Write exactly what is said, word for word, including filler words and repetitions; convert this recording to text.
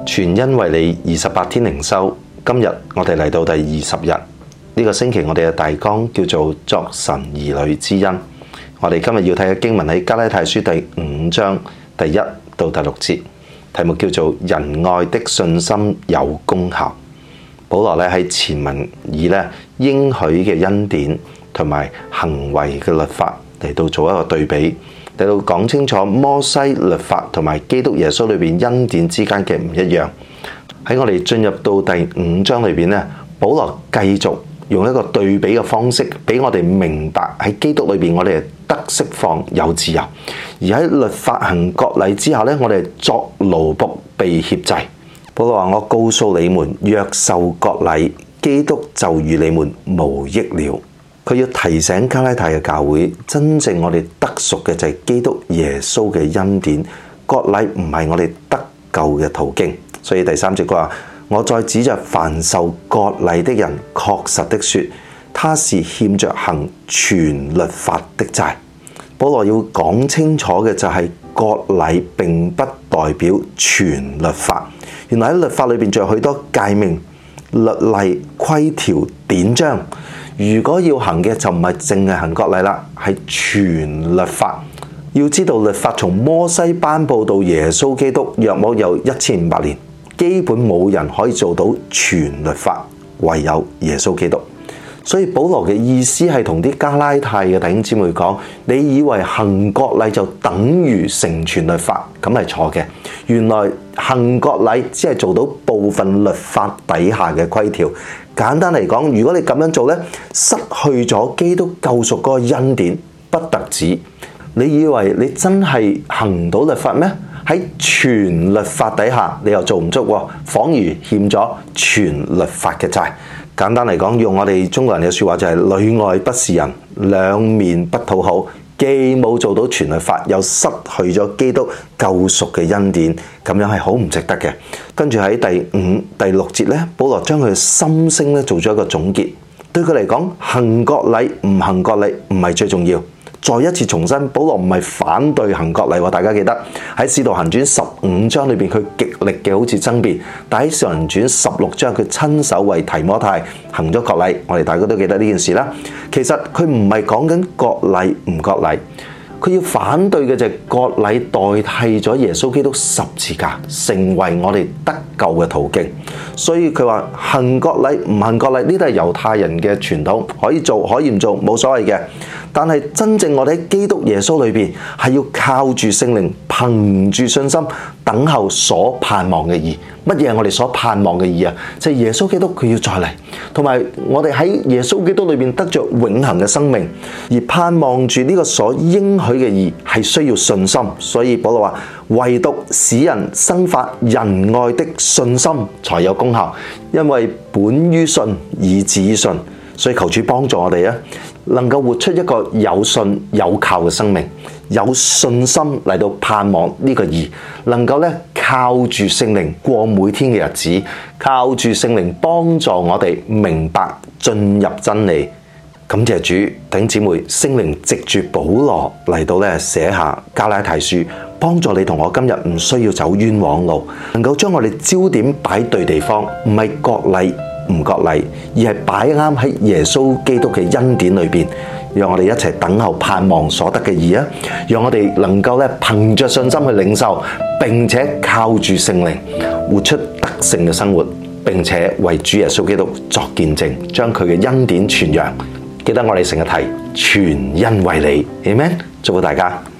全因為你二十八天靈修，今日我哋嚟到第二十日。呢個星期我哋嘅大綱叫做作神兒女之恩。我哋今日要睇嘅經文喺加拉太書第五章第一到第六節，題目叫做仁愛的信心有功效。保羅咧喺前文以咧應許嘅恩典同埋行為嘅律法嚟到做一個對比，嚟到講清楚摩西律法同埋基督耶穌裏邊恩典之間嘅唔一樣。喺我哋進入到第五章裏邊咧，保羅繼續用一個對比嘅方式，俾我哋明白喺基督裏邊我哋係得釋放有自由，而喺律法行割禮之下咧，我哋係作奴僕被挾制。保羅話：我告訴你們，若受割禮，基督就與你們無益了。佢要提醒加拉太嘅教會，真正我哋得贖嘅就係基督耶穌嘅恩典，割禮唔係我哋得救嘅途徑。所以第三節佢話：我再指着凡受割禮的人，確實的說，他是欠着行全律法的債。保羅要講清楚嘅就係割禮並不代表全律法。原來喺律法裏邊仲有許多誡命、律例、規條、典章。如果要行嘅就唔係淨係行割禮啦，係全律法。要知道律法從摩西頒布到耶穌基督，約莫有一千五百年，基本冇人可以做到全律法，唯有耶穌基督。所以保羅嘅意思係同啲加拉太嘅弟兄姊妹講：你以為行割禮就等於成全律法，咁係錯嘅。原來行割禮只係做到部分律法底下嘅規條。簡單嚟講，如果你咁樣做呢，失去咗基督救贖嗰個恩典，不特止。你以為你真係行唔到律法咩？喺全律法底下，你又做唔足，仿如欠咗全律法嘅債。簡單嚟講，用我哋中國人嘅說話就係裏外不是人，兩面不討好，既冇做到全律法，又失去咗基督救贖嘅恩典，咁樣係好唔值得嘅。跟住喺第五、第六節咧，保羅將佢嘅心聲咧做咗一個總結。對佢嚟講，行割禮唔行割禮唔係最重要。再一次重申，保羅唔係反對行割禮喎，大家記得喺《使徒行傳》十五章裏邊，佢極力嘅好似爭辯，但喺《使徒行傳》十六章，佢親手為提摩太行咗割禮，我哋大家都記得呢件事啦。其實佢唔係講緊割禮唔割禮，佢要反對嘅就係割禮代替咗耶穌基督十字架，成為我哋得救嘅途徑。所以佢話行割禮唔行割禮，呢啲係猶太人嘅傳統，可以做可以唔做冇所謂嘅。但係真正我哋喺基督耶穌裏邊，係要靠住聖靈，憑住信心等候所盼望嘅義。乜嘢係我哋所盼望嘅義啊？就係耶穌基督佢要再嚟，同埋我哋喺耶穌基督裏邊得着永恆嘅生命，而盼望住呢個所應許嘅義係需要信心。所以保羅話：唯獨使人生發仁愛的信心才有功效，因為本於信以至於信。所以求主幫助我哋啊，能夠活出一個有信有靠嘅生命，有信心嚟到盼望呢個義，能夠咧靠住聖靈過每天嘅日子，靠住聖靈幫助我哋明白進入真理。感謝主，弟兄姊妹，聖靈藉住保羅嚟到咧寫下加拉太書，幫助你同我今日唔需要走冤枉路，能夠將我哋焦點擺對地方，唔係割禮唔割禮，而係擺啱喺耶穌基督嘅恩典裏邊，讓我哋一齊等候盼望所得嘅義啊！讓我哋能夠咧憑着信心去領受，並且靠住聖靈活出得勝嘅生活，並且為主耶穌基督作見證，將佢嘅恩典傳揚。記得我哋成日提全因為你，Amen！祝福大家。